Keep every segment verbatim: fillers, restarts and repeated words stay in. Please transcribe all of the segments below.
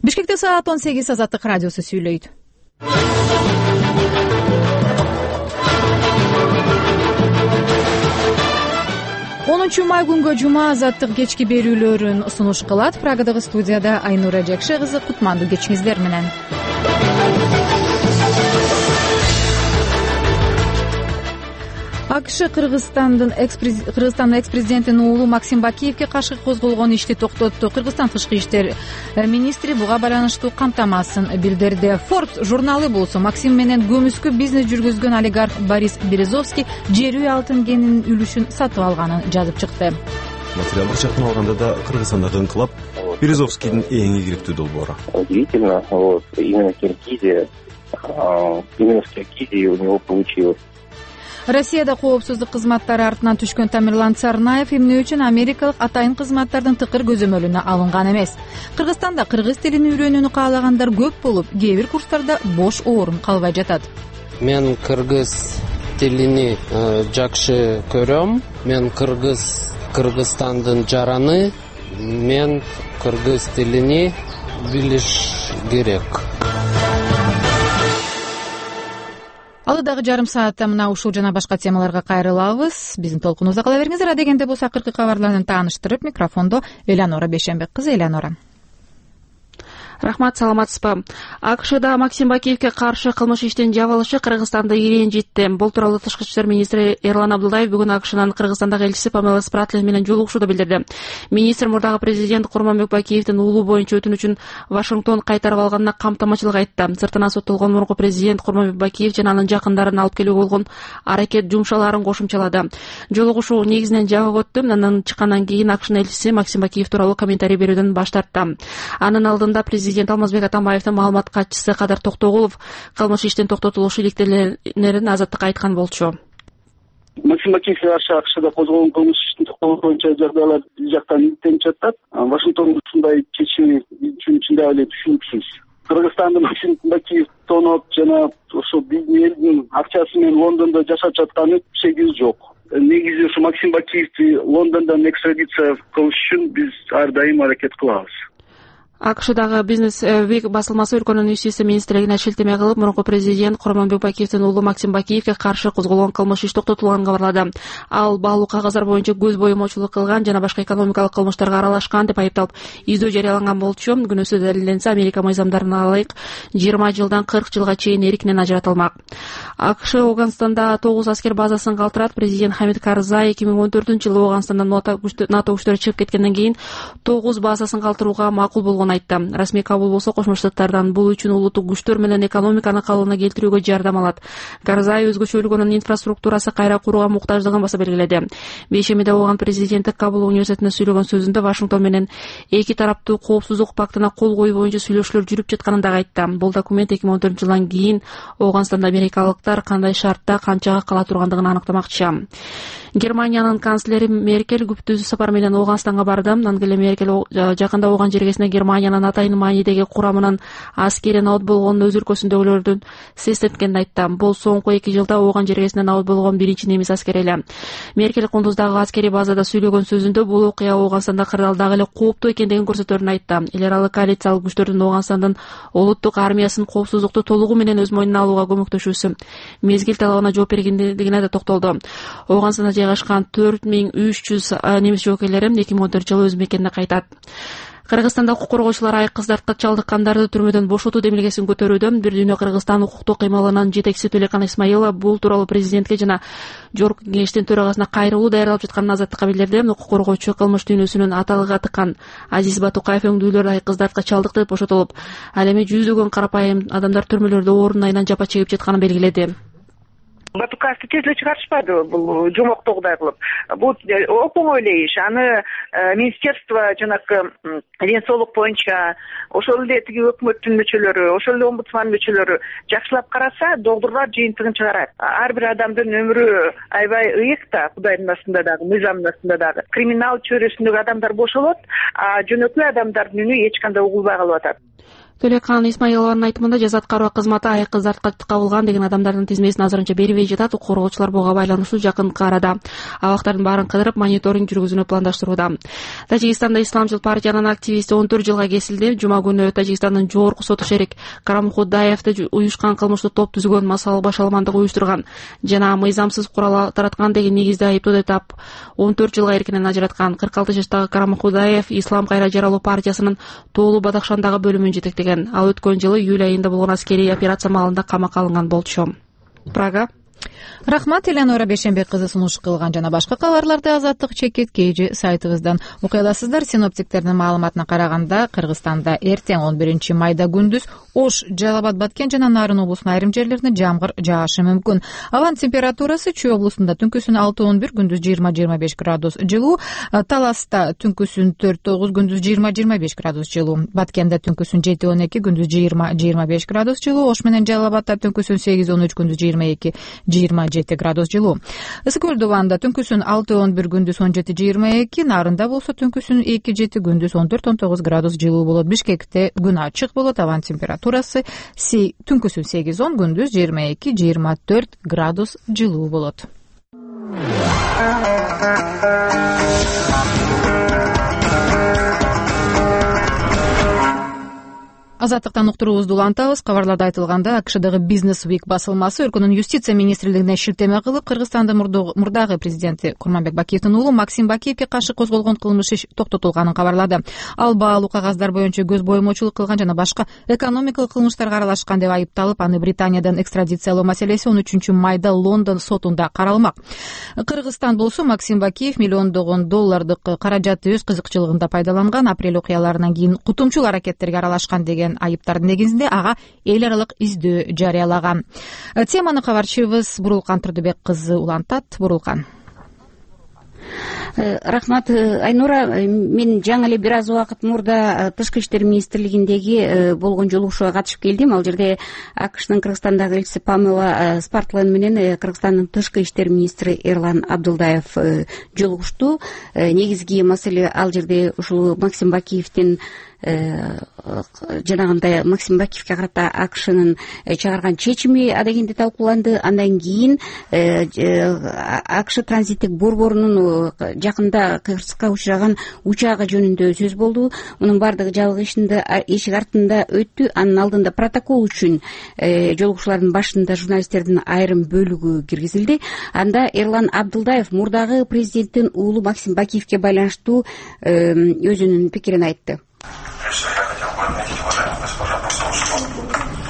Бишкекте саат он сегиз Азаттык радиосу сүйлөйт. онунчу май күнгө жума Азаттык кечки берүүлөрүн сунуш кылат. Прагадагы студияда Айнура Жакшы кызы, кутмандуу кечиңиздер менен. АКШ Кыргызстандын Кыргызстандын экс-президентинин уулу Максим Бакиевге каршы козголгон ишти токтотту. Кыргызстан тышкы иштер министри буга байланыштуу камтамасын билдирди. Forbes журналы болсо Максим менен көмүскө бизнес жүргүзгөн олигарх Борис Березовский жер үй алтын кенинин үлүшүн сатып алганын жазып чыкты. Материалдык жактан алганда да Кыргызстандагы инкылап Березовскийдин эң ийгиликтүү долбоору. Удивительно, вот именно в Киргизии, именно в Киргизии у него получилось. Россияда коопсуздук кызматтары артынан түшкөн Тамерлан Царнаев эмне үчүн америкалык атайын кызматтардын тыкыр көзөмөлүнө алынган эмес. Кыргызстанда кыргыз тилин үйрөнүүнү каалагандар көп болуп, кээ бир курстарда бош орун калбай жатат. Мен кыргыз тилини жакшы көрөм. Мен кыргыз Кыргызстандын жараны. Мен кыргыз тилини билиш керек. Алыдагы жарым саатта мына ушул жана башка темаларга кайрылабыз. Биздин толкунубузда кала бериңиздер. Адегенде болсо акыркы кабарларын тааныштырып, микрофондо Элянора Бейшенбек кызы. Элянора. Рахмат, саламатсызбы. АКШда Максим Бакиевге каршы кылмыш иштин жабылышы Кыргызстанда иренжитти. Бул тууралуу тышкы иштер министри Эрлан Абдуллаев бүгүн АКШнын Кыргызстандагы элчиси Памела Спратлин менен жолугушууда билдирди. Министр мурдагы президент Курманбек Бакиевдин уулу боюнча өтүнүчүн Вашингтон кайтарып алганына камтамачылык айтты. Сыртынан соттолгон мурунку президент Курманбек Бакиев жана анын жакындарын алып келүүгө болгон аракет жумшаларын кошумчалады. Жолугушуу негизинен жабык өттү. Андан чыккандан кийин АКШнын элчиси Максим Бакиев тууралуу комментарий берүүдөн баш тартты. Анын алдында президент Алмазбек Атамбаевдин маалымат катчысы Кадар Токтогулов кылмыш иштин токтотулушу иликтелерин Азаттыкка айткан болчу. Максим Бакиевге каршы АКШда козголгон кылмыш иштин токтотулушу боюнча жагдайлар биз жактан иликтелип жатат. Вашингтон ушундай чечими үчүн чындап эле түшүнүксүз. Кыргызстанда Максим Бакиев тоноп жана ошо биздин элдин акчасы менен Лондондо жашап жатканы чегиз жок. Негизи ушу Максим Бакиевди Лондондон экстрадиция кылыш үчүн биз ар дайым аракет кылабыз. АКШдагы Бизнес Week басылмасы өлкөнүн иш министрлигине шилтеме кылып, мурунку президент Курманбек Бакиевдин уулу Максим Бакиевге каршы козголгон кылмыш иш токтотулганын кабарлады. Ал баалуу кагаздар боюнча көз боюмочулук кылган жана башка экономикалык кылмыштарга аралашкан деп айыпталып, издөө жарыяланган болчу. Күнөөсү далилденсе, Америка мыйзамдарына ылайык жыйырма жылдан кырк жылга чейин эркинен ажыратылмак. АКШ Ооганстанда тогуз аскер базасын калтырат. Президент Хамид Карзай эки миң он төртүнчү жылы Ооганстандан НАТО күчтөрү чыгып кеткенден кийин тогуз базасын калтырууга макул болгон айтты. Расмий Кабул болсо Кошмо Штаттардан бул үчүн улуттук күчтөр менен экономиканы калыбына келтирүүгө жардам алат. Карзай өзгөчө өлкөнүн инфраструктурасы кайра курууга муктаждыгын баса белгиледи. Бейшемиде болгон президенти Кабул университетине сүйлөгөн сөзүндө Вашингтон менен эки тараптуу коопсуздук пактына кол коюу боюнча сүйлөшүүлөр жүрүп жатканын дагы айтты. Бул документ эки миң он төртүнчү жылдан кийин Ооганстанда америкалыктар кандай шартта канчага кала тургандыгын аныктамакчы. Германиянын канцлери Меркель күптүү сапар менен Ооганстанга барды. Ангела Меркель жакында Ооган жергесине Германиянын атайын маанидеги курамынын аскери наут болгонун өз өлкөсүндөгүлөрдүн сестенткенин айтты. Бул соңку эки жылда Ооган жергесинен наут болгон биринчи немис аскери эле. Меркель Кундуздагы аскери базада сүйлөгөн сөзүндө бул окуя Ооганстанда кырдаалдагы эле кооптуу экендигин көрсөтөрүн айтты. Эл аралык коалициялык күчтөрдүн Ооганстандын улуттук армиясын коопсуздукту толугу менен өз мойнуна алууга көмөктөшүүсү мезгил талабына жооп бергендигине да токтолду. Ооганстанда жайгашкан төрт миң үч жүз немис жоокейлери эки миң он төртүнчү жылы өз мекенине кайтат. Кыргызстанда укук коргоочулар айык кыздарды чалдыккандарды түрмөдөн бошотуу демилгесин көтөрүүдө. Бир дүйнө Кыргызстан укуктук кыймылынын жетекчиси Төлөкан Исмаилова бул тууралуу президентке жана Жогорку кеңештин төрагасына кайрылуу даярдалып жатканын Азаттыкка билдирди. Укук коргоочу кылмыш дүйнөсүнүн аталыга тыккан Азиз Батукаев өңдүүлөр айык кыздарды чалдыкты деп бошотулуп, ал эми жүздөгөн карапайым адамдар түрмөлөрдө орун айынан жапа чегип жатканын белгиледи. Батукаевди тез эле чыгарышпады бул жомоктогудай кылып. Бул оңой эле иш. Аны министерство жанакы ден соолук боюнча ошол эле тиги өкмөттүн мүчөлөрү, ошол эле омбудсман мүчөлөрү жакшылап караса, доктурлар жыйынтыгын чыгарат. Ар бир адамдын өмүрү аябай ыйык да, Кудайдын астында дагы, мыйзамдын астында дагы. Криминал чөйрөсүндөгү адамдар бошолот, а жөнөкөй адамдардын үнү эч кандай угулбай калып атат. Төлөкхан Исмаилованын айтымында жаза аткаруу кызматы айкы зартка кабылган деген адамдардын тизмесин азырынча бербей жатат. Коргоочулар буга байланыштуу жакынкы арада абактардын баарын кыдырып мониторинг жүргүзүүнү пландаштырууда. Тажикстанда Исламчыл партиянын активисти он төрт жылга кесилди. Жума күнү Тажикстандын жогорку соту шерик Карамхудаевди уюшкан кылмыштуу топ түзгөн, масал башаламандык уюштурган жана мыйзамсыз курал тараткан деген негизде айыптоо тап он төрт жылга эркинен ажыраткан. кырк алты жаштагы Карамхудаев Ислам кайра жаралуу партиясынын Тоолу Бадахшандагы бөлүмүн жетектеген. Ал өткөн жылы июль айында болгон аскерий операция маалында камакка алынган болчу. Прага. Рахмат, Элеонора Бейшенбек кызы сунуш кылган. Жана башка кабарларды Азаттык чекит кейжи сайтыбыздан окуй аласыздар. Синоптиктердин маалыматына караганда, Кыргызстанда эртең он биринчи майда күндүз Ош, Жалал Абад, Баткен жана Нарын облусунун айрым жерлерине жамгыр жаашы мүмкүн. Абанын температурасы Чүй облусунда түнкүсүн алты он бир, күндүз жыйырма жыйырма беш градус жылуу, Таласта түнкүсүн төрт тогуз, күндүз жыйырма жыйырма беш градус жылуу, Баткенде түнкүсүн жети он эки, күндүз жыйырма жыйырма беш градус жылуу, Ош менен Жалал Абадта түнкүсүн сегиз он үч, күндүз жыйырма эки жыйырма жети градус жылуу. Ысык көл Дубанда түнкүсүн алты он бир, күндүз он жети жыйырма эки, Нарында болсо түнкүсүн эки жети, күндүз он төрт он тогуз градус жылуу болот. Бишкекте күн ачык болот. Абан температурасы түнкүсүн сегиз он, күндүз жыйырма эки жыйырма төрт градус жылуу болот. Азаттыктан уктуруубузду улантабыз. Кабарларда айтылганда, АКШдагы Business Week басылмасы өлкөнүн юстиция министрлигине шилтеме кылып, Кыргызстандын мурдагы президенти Курманбек Бакиевдин уулу Максим Бакиевге каршы козголгон кылмыш иш токтотулганын кабарлады. Ал баалуу кагаздар боюнча көз боомочулук кылган жана башка экономикалык кылмыштарга аралашкан деп айыпталып, аны Британиядан экстрадициялоо маселеси он үчүнчү майда Лондон сотунда каралмак. Кыргызстан болсо Максим Бакиев миллиондогон доллардык каражатты өз кызыкчылыгында пайдаланган, апрель окуяларынан кийин кутумчул аракеттерге аралашкан деген айыптардын негизинде ага эл аралык издөө жарыялаган. Теманы кабарчыбыз Бурулкан Турдубек кызы улантат. Бурулкан. Рахмат, Айнура. Мен жаңы эле бир аз убакыт мурда Тышкы иштер министрлигиндеги болгон жолугушууга катышып келдим. Ал жерде АКШнын Кыргызстандагы элчиси Памела Спартлен менен Кыргызстандын Тышкы иштер министри Эрлан Абдулдаев жолугушту. Негизги маселе ал жерде ушул Максим Бакиевдин жанагындай Максим Бакиевге карата АКШнын чыгарган чечими адегенде талкууланды. Андан кийин АКШ транзиттик борборунун жакында кырсыкка учураган учагы жөнүндө сөз болду. Мунун бардыгы жабык эшик артында өттү. Анын алдында протокол үчүн жолугушуулардын башында журналисттердин айрым бөлүгү киргизилди. Анда Эрлан Абдулдаев мурдагы президенттин уулу Максим Бакиевге байланыштуу өзүнүн пикирин айтты. Прежде всего, я хотел бы отметить, уважаемая госпожа посол, что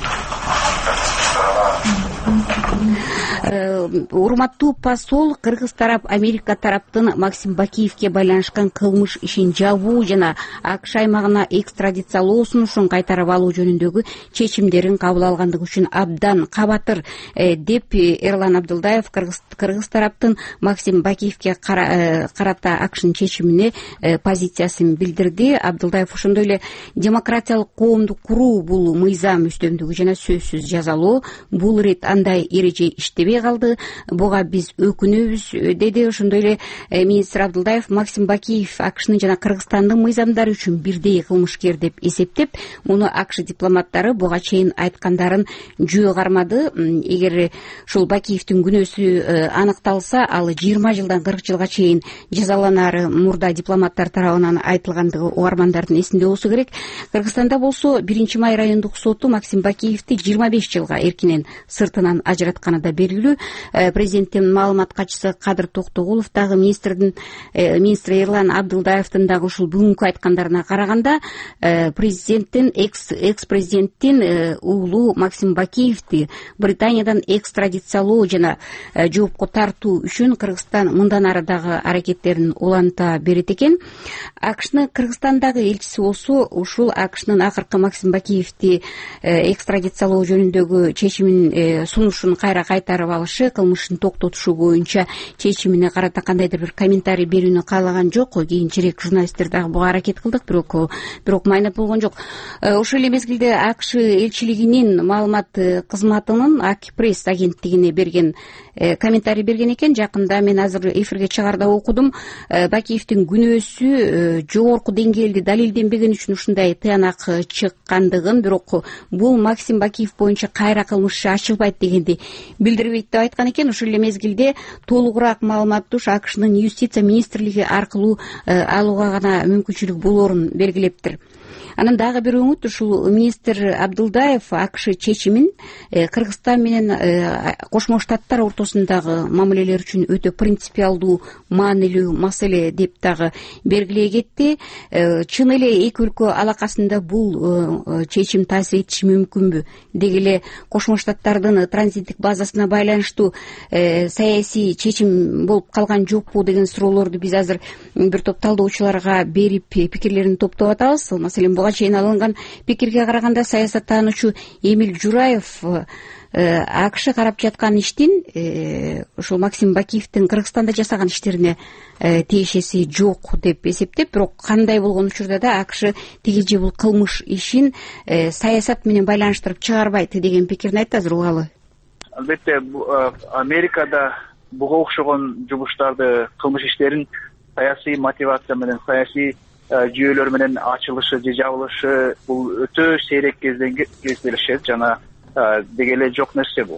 урматтуу посол, кыргыз тарап Америка тараптын Максим Бакиевге байланышкан кылмыш ишин жабуу жана АКШ аймагына экстрадициялоо сунушун кайтарып алуу жөнүндөгү чечимдерин кабыл алгандыгы үчүн абдан кабатыр деп Эрлан Абдулдаев кыргыз тараптын Максим Бакиевге карата АКШнын чечимине позициясын билдирди. Абдулдаев ошондой эле демократиялык коомду куруу бул мыйзам үстөмдүгү жана сөзсүз жазалоо. Бул ирет андай эреже иштебей калды. Буга биз өкүнөбүз, деди. Ошондой эле министр Абдулдаев Максим Бакиев АКШнын жана Кыргызстандын мыйзамдары үчүн бирдей кылмышкер деп эсептеп, муну АКШ дипломаттары буга чейин айткандарын жөө кармады. Эгер ушул Бакиевдин күнөөсү аныкталса, ал жыйырма жылдан кырк жылга чейин жазаланары мурда дипломаттар тарабынан айтылгандыгы угармандардын эсинде болсо керек. Кыргызстанда болсо биринчи май райондук соту Максим Бакиевди жыйырма беш жылга эркинен сыртынан ажыратканы да белгилүү. Президенттин маалымат катчысы Кадыр Токтогулов дагы министрдин министр Эрлан Абдулдаевдин дагы ушул бүгүнкү айткандарына караганда, президенттин экс президенттин уулу Максим Бакиевди Британиядан экстрадициялоо жана жоопко тартуу үчүн Кыргызстан мындан ары дагы аракеттерин уланта берет экен. АКШнын Кыргызстандагы элчиси болсо ушул АКШнын акыркы Максим Бакиевди экстрадициялоо жөнүндөгү чечимин сунушун кайра кайтарып алышы кылмышын токтотушу боюнча чечимине карата кандайдыр бир комментарий берүүнү каалаган жок. Кийинчерээк журналисттер дагы буга аракет кылдык, бирок бирок майнап болгон жок. Ошол эле мезгилде АКШ элчилигинин маалымат кызматынын Акпресс агенттигине берген комментарий берген экен. Жакында мен азыр эфирге чыгарда окудум. Бакиевдин күнөөсү жогорку деңгээлде далилденбеген үчүн ушундай тыянак чыккандыгын, бирок бул Максим Бакиев боюнча кайра кылмыш ачылбайт дегенди билдирбейт деп айткан экен. Ошол эле мезгилде толугураак маалыматты АКШнын юстиция министрлиги аркылуу алууга гана мүмкүнчүлүк болоорун белгилептир. Анан дагы бир үмүт, ушул министр Абдулдаев АКШ чечимин Кыргызстан менен Кошмо Штаттар ортосундагы мамилелер үчүн өтө принципиалдуу, маанилүү маселе деп дагы белгилей кетти. Чын эле эки өлкө алакасында бул чечим таасир этиши мүмкүнбү? Деги эле Кошмо Штаттардын транзиттик базасына байланыштуу саясий чечим болуп калган жокпу деген суроолорду биз азыр бир топ талдоочуларга берип пикирлерин топтоп атабыз. Маселен, буга чейин алынган пикирге караганда саясаттануучу Эмиль Жураев АКШ карап жаткан иштин ушул Максим Бакиевдин Кыргызстанда жасаган иштерине тиешеси жок деп эсептеп, бирок кандай болгон учурда да АКШ тиги же бул кылмыш ишин саясат менен байланыштырып чыгарбайт деген пикирин айтты. Азыр угалы. Албетте, Америкада буга окшогон жумуштарды, кылмыш иштерин саясий мотивация менен, саясий жүйөлөр менен ачылышы же жабылышы бул өтө сейрек кезделишет жана деги эле жок нерсе бул.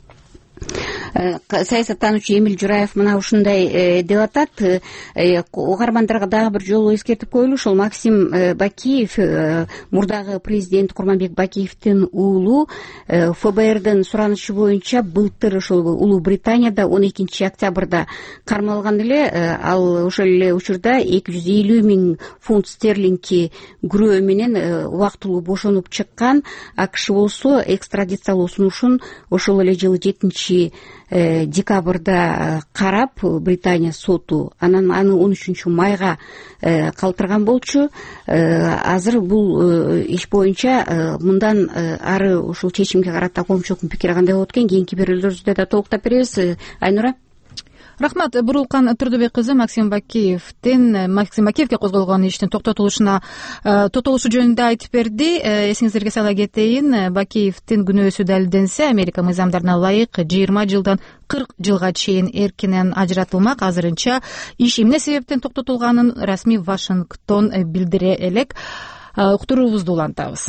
Саясаттануучу Эмиль Жураев мына ушундай деп атат. Угармандарга дагы бир жолу эскертип коелу, ушул Максим Бакиев мурдагы президент Курманбек Бакиевдин уулу ФБРдин суранычы боюнча былтыр ушул Улуу Британияда он экинчи октябрда кармалган эле. Ал ошол эле учурда эки жүз элүү миң фунт стерлингки күрөө менен убактылуу бошонуп чыккан. АКШ болсо экстрадициялоо сунушун ошол эле жылы жетинчи декабрда карап, Британия соту анан аны он үчүнчү майга калтырган болчу. Азыр бул иш боюнча мындан ары ушул чечимге карата коомчулуктун пикири кандай болот экен, кийинки берүүлөрүбүздө да толуктап беребиз. Айнура. Рахмат. Бурулкан Турдубек кызы Максим Бакиевдин Максим Бакиевге козголгон иштин токтотулушуна токтолушу жөнүндө айтып берди. Эсиңиздерге сала кетейин, Бакиевдин күнөөсү далилденсе, Америка мыйзамдарына ылайык жыйырма жылдан кырк жылга чейин эркинен ажыратылмак. Азырынча иш эмне себептен токтотулганын расмий Вашингтон билдире элек. Уктуруубузду улантабыз.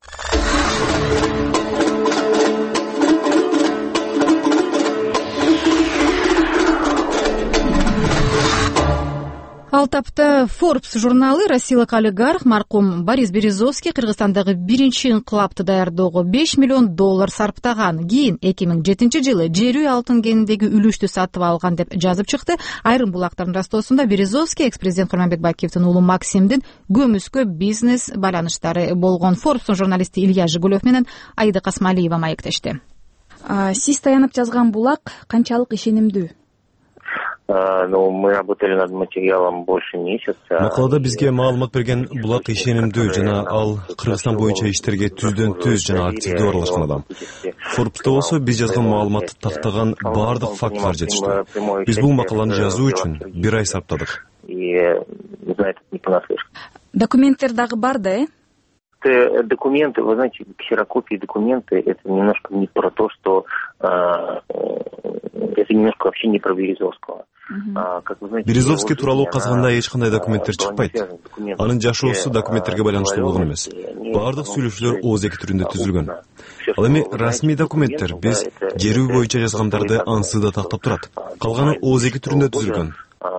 Ал тапта Forbes журналы россиялык олигарх маркум Борис Березовский Кыргызстандагы биринчи инкылапты даярдоого беш миллион доллар сарптаган. Кийин эки миң жетинчи жылы жер үй алтын кенидеги үлүштү сатып алган деп жазып чыкты. Айрым булактардын растоосунда Березовский экс-президент Курманбек Бакиевдин уулу Максимдин көмүскө бизнес байланыштары болгон. Forbes'ун журналисти Илья Жигулев менен Аида Касмалиева маектешти. Сиз таянып жазган булак канчалык ишенимдүү? Ну, мы работали над материалом больше месяца. Макалада бизге маалымат берген булак ишенимдүү жана ал Кыргызстан боюнча иштерге түздөн түз жана активдүү аралашкан адам. Forbes'та болсо биз жазган маалыматты тактаган баардык фактылар жетиштүү. Биз бул макаланы жазуу үчүн бир ай сарптадык. И за это не понаслышке. Документтер дагы бар да, э? Документы, вы знаете, ксерокопии документы, это немножко не про то, что э, это немножко вообще не про Березовского. Березовский тууралуу казганда эч кандай документтер чыкпайт. Анын жашоосу документтерге байланыштуу болгон эмес. Баардык сүйлөшүүлөр ооз эки түрүндө түзүлгөн. Ал эми расмий документтер биз жер үй боюнча жазгандарды ансыда тактап турат. Калганы ооз эки түрүндө түзүлгөн.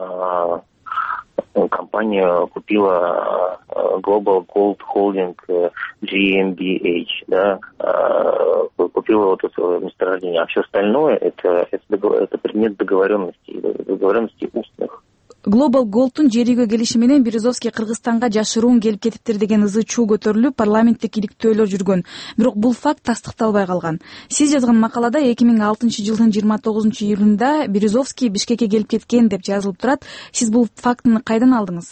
Компания купила Global Gold Holding джи эм би эйч, да, купила вот это месторождение, а все остальное это, это, это предмет договоренностей, договоренностей устных. Global Gold'ун жериге келиши менен Березовский Кыргызстанга жашыруун келип кетиптир деген ызы чуу көтөрүлүп, парламенттик иликтөөлөр жүргөн. Бирок бул факт тастыкталбай калган. Сиз жазган макалада эки миң алтынчы жылдын жыйырма тогузунчу июлунда Березовский Бишкекке келип кеткен деп жазылып турат. Сиз бул фактыны кайдан алдыңыз?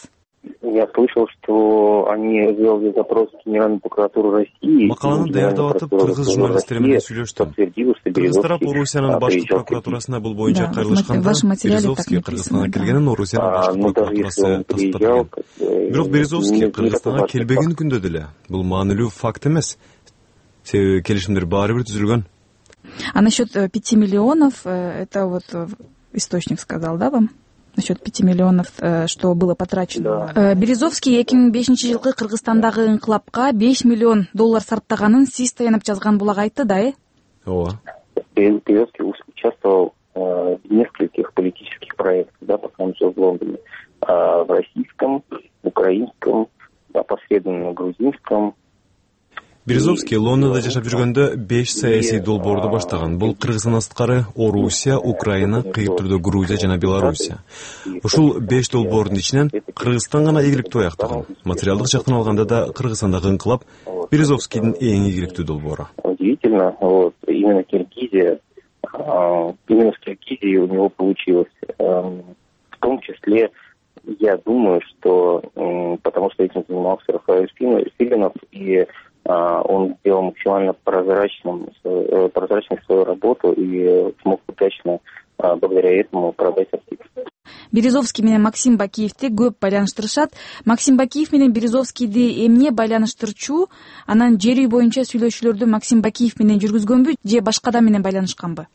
Я слышал, что они сделали запрос в Генеральную прокуратуру России. Макаланы даярдап атып, кыргыз журналисттери менен сүйлөштүм. Кыргыз тарап Орусиянын башкы прокуратурасына бул боюнча кайрылышканда Березовский Кыргызстанга келгенин Орусиянын башкы прокуратурасы тастыктаган. Бирок Березовский Кыргызстанга келбеген күндө деле бул маанилүү факт эмес. Себеби келишимдер баары бир түзүлгөн. А насчет пяти миллионов, это вот источник сказал, да, вам? Насчет пяти миллионов, что было потрачено. Да. Березовский эки миң бешинчи жылкы Кыргызстандагы инкылапка беш миллион доллар сарптаганын сиз таянып жазган булак айтты да, э? Ооба. Березовский участвовал в нескольких политических проектах, да, пока он жил в Лондоне. В российском, украинском, опосредованно грузинском. Березовский Лондонда жашап жүргөндө беш саясий долбоорду баштаган. Бул Кыргызстан сырткары Орусия, Украина, кыйык түрдө Грузия жана Белоруссия. Ушул беш долбоордун ичинен Кыргызстан гана ийгиликтүү аяктаган. Материалдык жактан алганда да Кыргызстандагы инкылап Березовскийдин эң ийгиликтүү долбоору. Удивительно, вот именно Киргизия, именно в Киргизии у него получилось. В том числе, я думаю, что потому что этим занимался Рафаэль Филинов, и он сделал максимально прозрачным, прозрачной свою работу и смог удачно благодаря этому продать актив. Березовский менен Максим Бакиевди көп байланыштырышат. Максим Бакиев менен Березовскийди эмне байланыштырчу? Анан жер үй боюнча сүйлөшүүлөрдү Максим Бакиев менен жүргүзгөнбү же башка адам менен байланышканбы?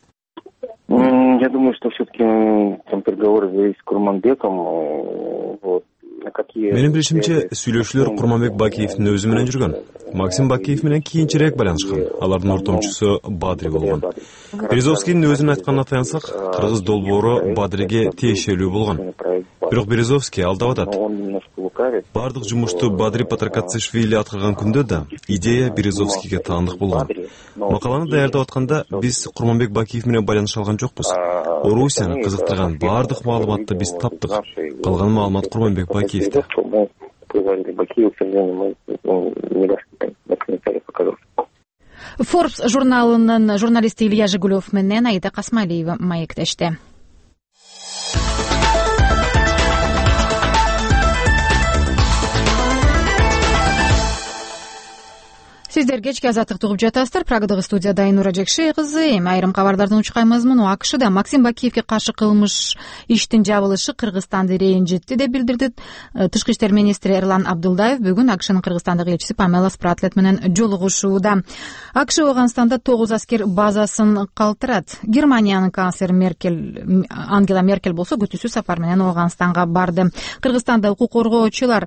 Я думаю, что все-таки там переговоры велись с Курманбеком. Вот. Менин билишимче сүйлөшүүлөр Курманбек Бакиевдин өзү менен жүргөн. Максим Бакиев менен кийинчерээк байланышкан. Алардын ортомчусу Бадри болгон. Березовскийдин өзүнүн айтканына таянсак, кыргыз долбоору Бадриге тиешелүү болгон. Бирок Березовский алдап атат. Бардык жумушту Бадри Патракатшвили аткарган күндө да идея Березовскийге таандык болгон. Макаланы даярдап атканда биз Курманбек Бакиев менен байланыша алган жокпуз. Орусияны кызыктырган бардык маалыматты биз таптык. Калган маалымат Курманбек Бакиевде. Forbes журналынын журналисти Илья Жигулев менен Аида Касмалиева маектешти. Сиздер кечки азаттыкты угуп жатасыздар. Прагадагы студияда Айнура Жекшей кызы. Эми айрым кабарларды учкайбыз. Муну АКШда Максим Бакиевге каршы кылмыш иштин жабылышы Кыргызстанды ренжитти деп билдирди Тышкы иштер министри Эрлан Абдулдаев. Бүгүн АКШнын Кыргызстандагы элчиси Памела Спратлет менен жолугушууда. АКШ Ооганстанда тогуз аскер базасын калтырат. Германиянын канцлери Меркель, Ангела Меркель болсо күтүүсүз сапар менен Ооганстанга барды. Кыргызстанда укук коргоочулар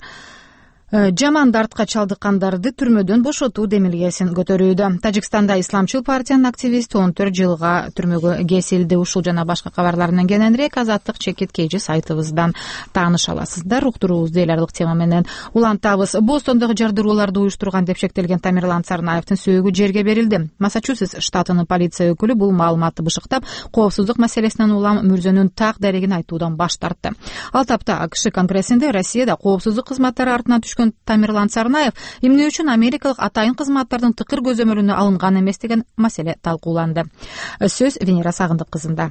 жаман дартка чалдыккандарды түрмөдөн бошотуу демилгесин көтөрүүдө. Тажикстанда Исламчыл партиянын активисти он төрт жылга түрмөгө кесилди. Ушул жана башка кабарлар менен кененирээк Азаттык чекит кейжи сайтыбыздан тааныша аласыздар. Уктуруубузду эл аралык тема менен улантабыз. Бостондогу жардырууларды уюштурган деп шектелген Тамерлан Царнаевдин сөөгү жерге берилди. Массачусетс штатынын полиция өкүлү бул маалыматты бышыктап, коопсуздук маселесинен улам мөрзөнүн так дарегин айтуудан баш тартты. Ал тапта АКШ конгрессинде Россияда коопсуздук кызматтары артынан түшкөн Тамерлан Царнаев эмне үчүн америкалык атайын кызматтардын тыкыр көзөмөлүнө алынган эмес деген маселе талкууланды. Сөз Венера Сагындык кызында.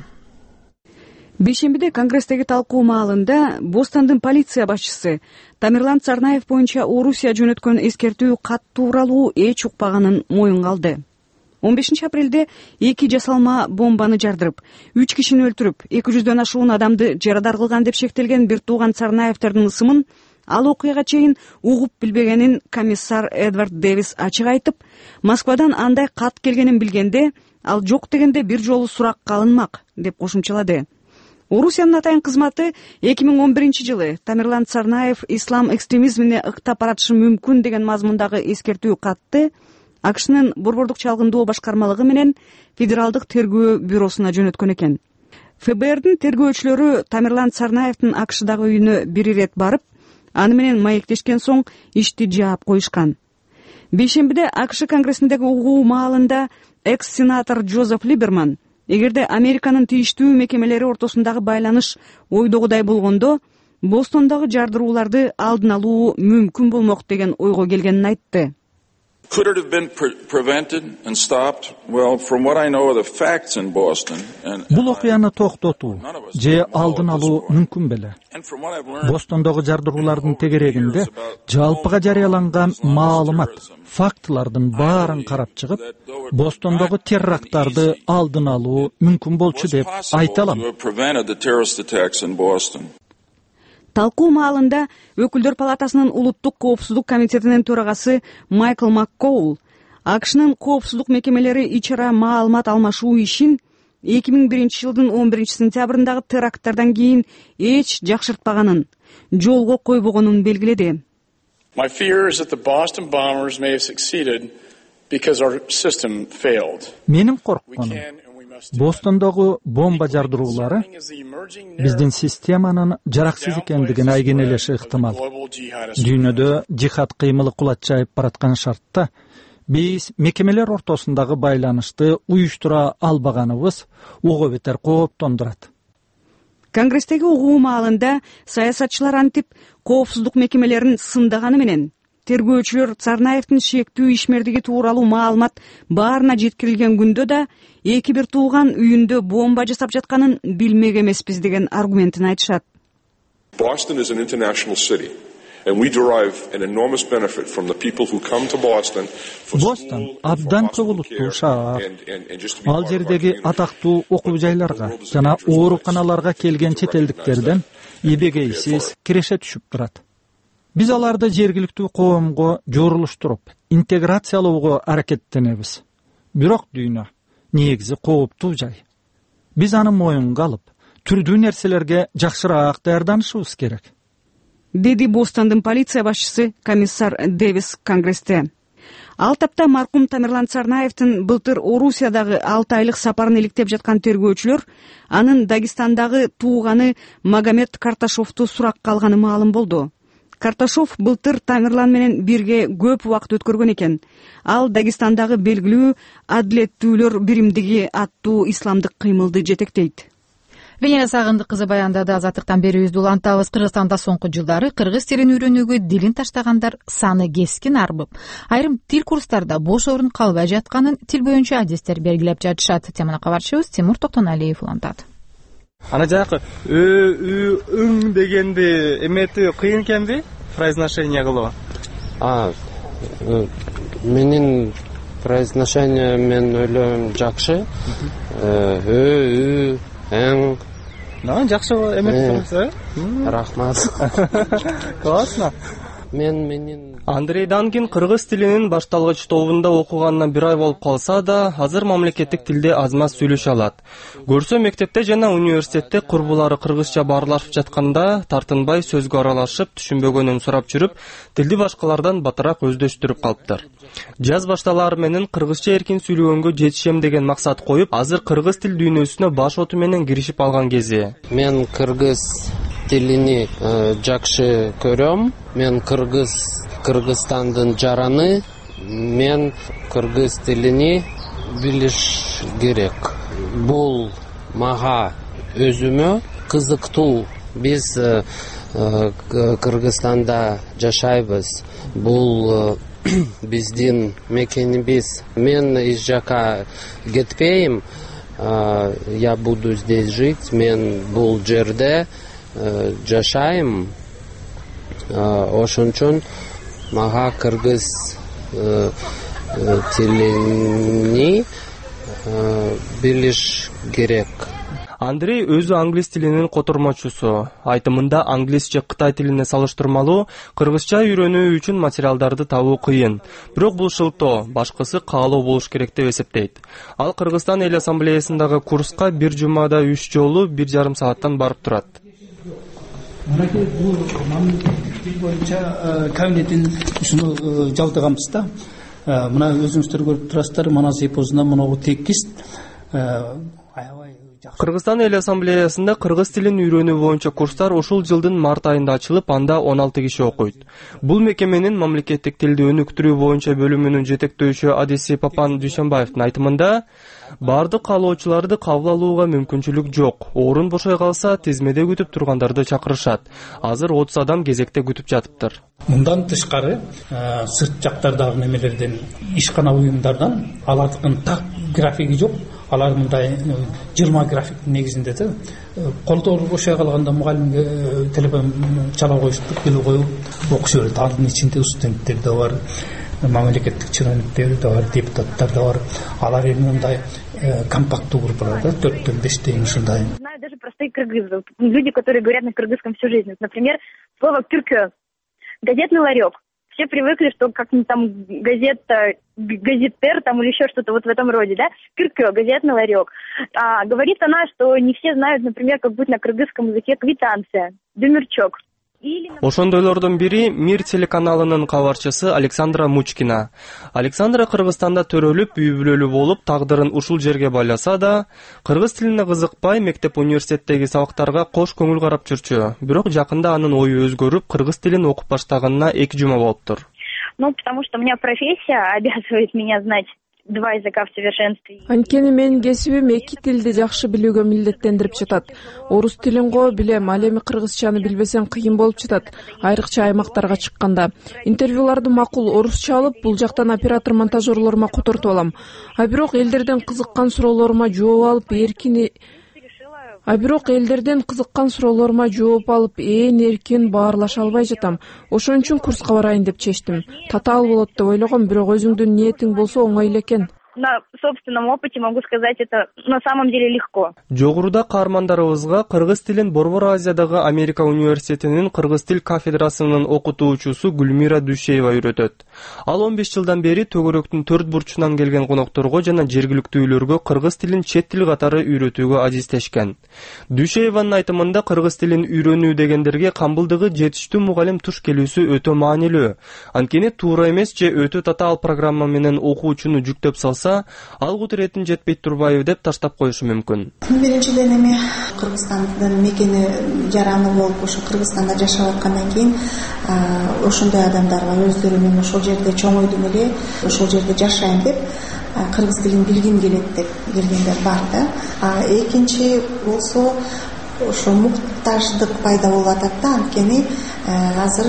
Бейшембиде Конгресстеги талкуу маалында Бостондун полиция башчысы Тамерлан Царнаев боюнча Орусия жөнөткөн эскертүү кат тууралуу эч укпаганын моюнга алды. он бешинчи апрелде эки жасалма бомбаны жардырып, үч кишини өлтүрүп, эки жүздөн ашуун адамды жарадар кылган деп шектелген бир тууган Царнаевтердин ысымын ал окуяга чейин угуп билбегенин комиссар Эдвард Дэвис ачык айтып, Москвадан андай кат келгенин билгенде, ал жок дегенде бир жолу суракка алынмак деп кошумчалады. Орусиянын атайын кызматы эки миң он биринчи жылы Тамерлан Царнаев ислам экстремизмине ыктап баратышы мүмкүн деген мазмундагы эскертүү катты АКШнын борбордук чалгындоо башкармалыгы менен Федералдык тергөө бюросуна жөнөткөн экен. ФБРдин тергөөчүлөрү Тамерлан Царнаевдин АКШдагы үйүнө бир ирет барып, аны менен маектешкен соң ишти жаап коюшкан. Бейшембиде АКШ конгрессиндеги угуу маалында экс-сенатор Джозеф Либерман, эгерде Американын тийиштүү мекемелери ортосундагы байланыш ойдогудай болгондо, Бостондогу жардырууларды алдын алуу мүмкүн болмок деген ойго келгенин айтты. Could it have been pre- prevented and stopped? Well, from what I know of the facts in Boston and Бул окуяны токтотуу же алдын алуу мүмкүн беле. Бостондогу жардыруулардын тегерегинде жалпыга жарыяланган маалымат, фактылардын баарын карап чыгып, Бостондогу терракттарды алдын алуу мүмкүн болчу деп айта алам. Талкуу маалында Өкүлдөр палатасынын улуттук коопсуздук комитетинин төрагасы Майкл Маккоул АКШнын коопсуздук мекемелери ичара маалымат алмашуу ишин эки миң биринчи жылдын он биринчи сентябрындагы теракттардан кийин эч жакшыртпаганын, жолго койбогонун белгиледи. My fear is that the Boston bombers may have succeeded because our system failed. Менин коркконум Бостондогу бомба жардыруулары биздин системанын жараксыз экендигин айгинелеши ыктымал. Дүйнөдө жихад кыймылы кулатчайып бараткан шартта биз мекемелер ортосундагы байланышты уюштура албаганыбыз ого бетер кооптондурат. Конгресстеги угуу маалында саясатчылар антип коопсуздук мекемелерин сындаганы менен тергөөчүлөр Царнаевдин шектүү ишмердиги тууралуу маалымат баарына жеткирилген күндө да эки бир тууган үйүндө бомба жасап жатканын билмек эмеспиз деген аргументин айтышат. Boston is an international city. And we derive an enormous benefit from the people who come to Boston for Бостон абдан чогулуктуу шаар. Ал жердеги атактуу окуу жайларга жана ооруканаларга келген чет элдиктерден эбегейсиз киреше түшүп турат. Биз аларды жергиликтүү коомго жорулуштуруп, интеграциялоого аракеттенебиз. Бирок дүйнө негизи кооптуу жай. Биз аны моюнга алып, түрдүү нерселерге жакшыраак даярданышыбыз керек. Деди Бостондун полиция башчысы комиссар Дэвис Конгресте. Ал тапта маркум Тамерлан Царнаевдин былтыр Орусиядагы алты айлык сапарын иликтеп жаткан тергөөчүлөр анын Дагестандагы тууганы Магомед Карташовду суракка алганы маалым болду. Карташов былтыр Тамерлан менен бирге көп убакыт өткөргөн экен. Ал Дагестандагы белгилүү Адилеттүүлөр биримдиги аттуу исламдык кыймылды жетектейт. Венера Сагындык кызы баяндады. Азаттыктан берүүбүздү улантабыз. Кыргызстанда соңку жылдары кыргыз тилин үйрөнүүгө дилин таштагандар саны кескин арбып, айрым тил курстарда бош орун калбай жатканын тил боюнча адистер белгилеп жатышат. Теманы кабарчыбыз Тимур Токтоналиев улантат. Ана жакы ө ү үң дегенди эмети кыйын экенби? Произношение кылуу. А, менин произношение мен ойлойм жакшы. Ө ү эң Да, жакшы эмес э? Рахмат. Классно. Мен менин Андрей Данкин кыргыз тилинин башталгыч тобунда окуганына бир ай болуп калса да, азыр мамлекеттик тилде аз-маз сүйлөшө алат. Көрсө мектепте жана университетте курбулары кыргызча баарлашып жатканда тартынбай сөзгө аралашып, түшүнбөгөнүн сурап жүрүп, тилди башкалардан батыраак өздөштүрүп калыптыр. Жаз башталары менен кыргызча эркин сүйлөгөнгө жетишем деген максат коюп, азыр кыргыз тил дүйнөсүнө баш оту менен киришип алган кези. Мен кыргыз тилини жакшы көрөм. Мен кыргыз Кыргызстандын жараны, мен кыргыз тилини билиш керек. Бул мага өзүмө кызыктуу. Биз Кыргызстанда жашайбыз. Бул биздин мекенибиз. Мен из жака кетпейм. Я буду здесь жить. Мен бул жерде жашайм. Ошон үчүн мага кыргыз тилини билиш керек. Андрей өзү англис тилинин котормочусу. Айтымында англисче Кытай тилине салыштырмалуу кыргызча үйрөнүү үчүн материалдарды табуу кыйын. Бирок бул шылтоо, башкысы каалоо болуш керек деп эсептейт. Ал Кыргызстан эл ассамблеясындагы курска бир жумада үч жолу бир жарым сааттан барып турат. Мынакей бул тил боюнча кабинеттин ушуну жабдыганбыз да. Мына өзүңүздөр көрүп турасыздар, манас эпосунда моногу текст аябай Кыргызстан эл ассамблеясында кыргыз тилин үйрөнүү боюнча курстар ушул жылдын март айында ачылып, анда он алты киши окуйт. Бул мекеменин мамлекеттик тилди өнүктүрүү боюнча бөлүмүнүн жетектөөчүсү Адиси Папан Дүйшөнбаевдин айтымында, бардык каалоочуларды кабыл алууга мүмкүнчүлүк жок. Орун бошой калса, тизмеде күтүп тургандарды чакырышат. Азыр отуз адам кезекте күтүп жатыптыр. Мындан тышкары, сырт жактардагы немелерден, ишкана уюмдардан алардын так графиги жок. Алар мындай жыйырма график негизинде да колдору бошой калганда мугалимге телефон чала коюштук, келип коюп окуша берет. Анын ичинде студенттер да бар, мамлекеттик чиновниктер да бар, депутаттар да бар. Алар эми мындай компактуу группалар да, төрттөн бештен ушундай. Знаю даже простые кыргызы, люди, которые говорят на кыргызском всю жизнь. Например, слово «кюркё», газетный ларек. Все привыкли, что как-нибудь там газета, газетер там или еще что-то вот в этом роде, да? Кюркё, газетный ларек. А говорит она, что не все знают, например, как будет на кыргызском языке квитанция, демюрчок. Ошондойлордун бири Мир телеканалынын кабарчысы Александра Мучкина. Александра Кыргызстанда төрөлүп, үй бүлөлүү болуп, тагдырын ушул жерге байласа да, кыргыз тилине кызыкпай, мектеп университеттеги сабактарга кош көңүл карап жүрчү. Бирок жакында анын ою өзгөрүп, кыргыз тилин окуп баштаганына эки жума болуптур. Ну, потому что у меня профессия обязывает меня знать два языка в совершенстве. Анткени менин кесибим эки тилди жакшы билүүгө милдеттендирип жатат. Орус тилин го билем, ал эми кыргызчаны билбесем кыйын болуп жатат, айрыкча аймактарга чыкканда. Интервьюларды макул орусча алып, бул жактан оператор монтажерлорума котортуп алам. А бирок элдерден кызыккан суроолорума жооп алып, эркин А бирок элдерден кызыккан суроолорума жооп алып, ээн эркин баарлаша албай жатам. Ошон үчүн курска барайын деп чечтим. Татаал болот деп ойлогом, бирок өзүңдүн ниетиң болсо оңой эле экен. На собственном опыте могу сказать, это на самом деле легко. Жогоруда каармандарыбызга кыргыз тилин Борбор Азиядагы Америка университетинин кыргыз тил кафедрасынын окутуучусу Гүлмира Дүйшеева үйрөтөт. Ал он беш жылдан бери төгөрөктүн төрт бурчунан келген конокторго жана жергиликтүүлөргө кыргыз тилин чет тил катары үйрөтүүгө азиздешкен. Дүйшееванын айтымында кыргыз тилин үйрөнүү дегендерге камбылдыгы жетиштүү мугалим туш келүүсү өтө маанилүү. Анткени туура эмес же өтө татаал программа менен окуучуну жүктөп салса, ал кудуретин жетпей турбайбы деп таштап коюшу мүмкүн. Биринчиден эми Кыргызстандын мекени жараны болуп, ошо Кыргызстанда жашап аткандан кийин ошондой адамдарга өздөрү мен ошол жерде чоңойдум эле, ошол жерде жашайм деп кыргыз тилин билгим келет деп келгендер бар да. А экинчи болсо ошо муктаждык пайда болуп атат да, анткени азыр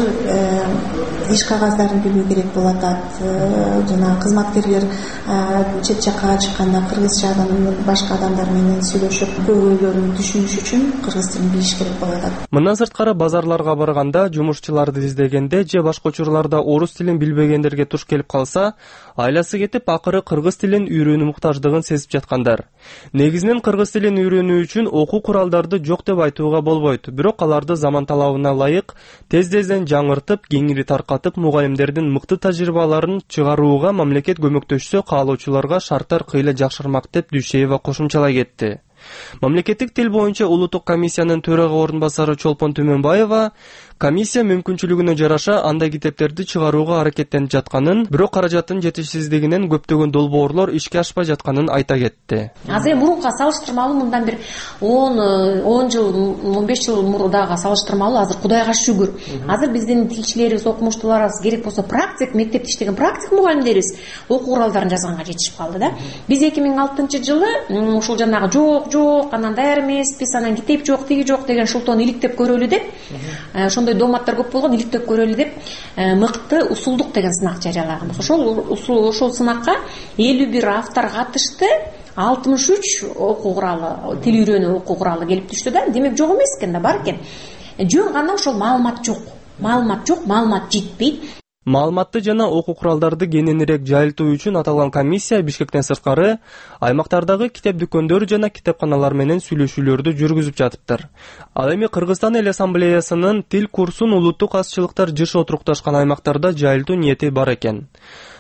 иш кагаздарын билүү керек болуп атат. Жана кызматкерлер чет жакка чыкканда кыргызча башка адамдар менен сүйлөшүп, көйгөйлөрүн түшүнүш үчүн кыргыз тилин билиш керек болуп атат. Мындан сырткары базарларга барганда, жумушчуларды издегенде же башка учурларда орус тилин билбегендерге туш келип калса, айласы кетип, акыры кыргыз тилин үйрөнүү муктаждыгын сезип жаткандар. Негизинен кыргыз тилин үйрөнүү үчүн окуу куралдарды жок деп айтууга болбойт. Бирок аларды заман талабына ылайык тез-тезден жаңыртып, кеңири таркатып, мугалимдердин мыкты тажрыйбаларын чыгарууга мамлекет көмөктөшсө, каалоочуларга шарттар кыйла жакшырмак деп Дүйшеева кошумчалай кетти. Мамлекеттик тил боюнча улуттук комиссиянын төрага орун басары Чолпон Түмөнбаева комиссия мүмкүнчүлүгүнө жараша андай китептерди чыгарууга аракеттенип жатканын, бирок каражаттын жетишсиздигинен көптөгөн долбоорлор ишке ашпай жатканын айта кетти. Азыр мурунка салыштырмалуу мындан бир он жыл, он беш жыл мурдага салыштырмалуу азыр Кудайга шүгүр. Азыр биздин тилчилерибиз, окумуштууларыбыз, керек болсо практик, мектепте иштеген практик мугалимдерибиз окуу куралдарын жазганга жетишип калды да. Биз эки миң алтынчы жылы ушул жанагы жок, жок, анан даяр эмеспиз, анан китеп жок, тиги жок деген шултон иликтеп көрөлү деп, ошондой доматтар көп болгон, иликтеп көрөлү деп, мыкты усулдук деген сынак жарыялаганбыз. Ошол ошол сынакка элүү бир автор катышты, алтымыш үч окуу куралы, тил үйрөнүү окуу куралы келип түштү да. Демек жок эмес экен да, бар экен. Жөн гана ошол маалымат жок. Маалымат жок, маалымат жетпейт. Маалыматты жана окуу куралдарды кененирээк жайылтуу үчүн аталган комиссия Бишкектен сырткары аймактардагы китеп дүкөндөр жана китепканалар менен сүйлөшүүлөрдү жүргүзүп жатыптыр. Ал эми Кыргызстан эл ассамблеясынын тил курсун улуттук азчылыктар жыш отурукташкан аймактарда жайылтуу ниети бар экен.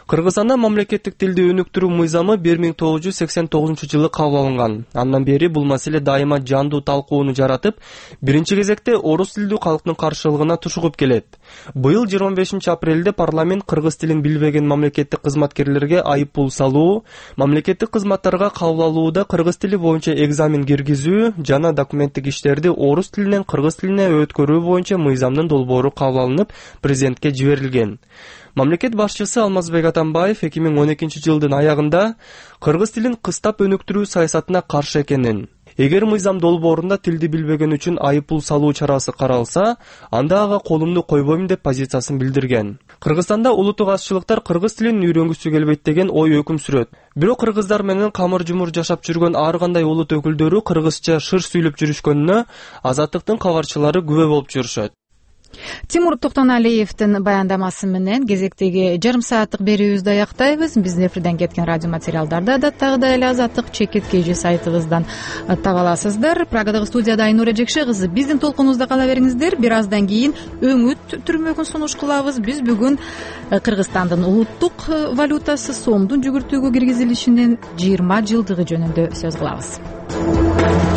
Кыргызстанда мамлекеттик тилди өнүктүрүү мыйзамы бир миң тогуз жүз сексен тогузунчу жылы кабыл алынган. Андан бери бул маселе дайыма жандуу талкууну жаратып, биринчи кезекте орус тилдүү калктын каршылыгына тушугуп келет. Быйыл жыйырма бешинчи апрелде парламент кыргыз тилин билбеген мамлекеттик кызматкерлерге айыппул салуу, мамлекеттик кызматтарга кабыл алууда кыргыз тили боюнча экзамен киргизүү жана документтик иштерди орус тилинен кыргыз тилине өткөрүү боюнча мыйзамдын долбоору кабыл алынып, президентке жиберилген. Мамлекет башчысы Алмазбек Атамбаев эки миң он экинчи жылдын аягында кыргыз тилин кыстап өнүктүрүү саясатына каршы экенин, эгер мыйзам долбоорунда тилди билбеген үчүн айыппул салуу чарасы каралса, анда ага колумду койбойм деп позициясын билдирген. Кыргызстанда улуттук азчылыктар кыргыз тилин үйрөнгүсү келбейт деген ой өкүм сүрөт. Бирок кыргыздар менен камыр-жумур жашап жүргөн ар кандай улут өкүлдөрү кыргызча шыр сүйлөп жүрүшкөнүнө Азаттыктын кабарчылары күбө болуп жүрүшөт. Тимур Токтоналиевдин баяндамасы менен кезектеги жарым сааттык берүүбүздү аяктайбыз. Биздин эфирден кеткен радио материалдарды адаттагыдай эле Азаттык чекиткейжи сайтыбыздан таба аласыздар. Прагадагы студияда Айнура Жекше кызы. Биздин толкунубузда кала бериңиздер. Бир аздан кийин өңүт түрмөгүн сунуш кылабыз. Биз бүгүн Кыргызстандын улуттук валютасы сомдун жүгүртүүгө киргизилишинин жыйырма жылдыгы жөнүндө сөз кылабыз.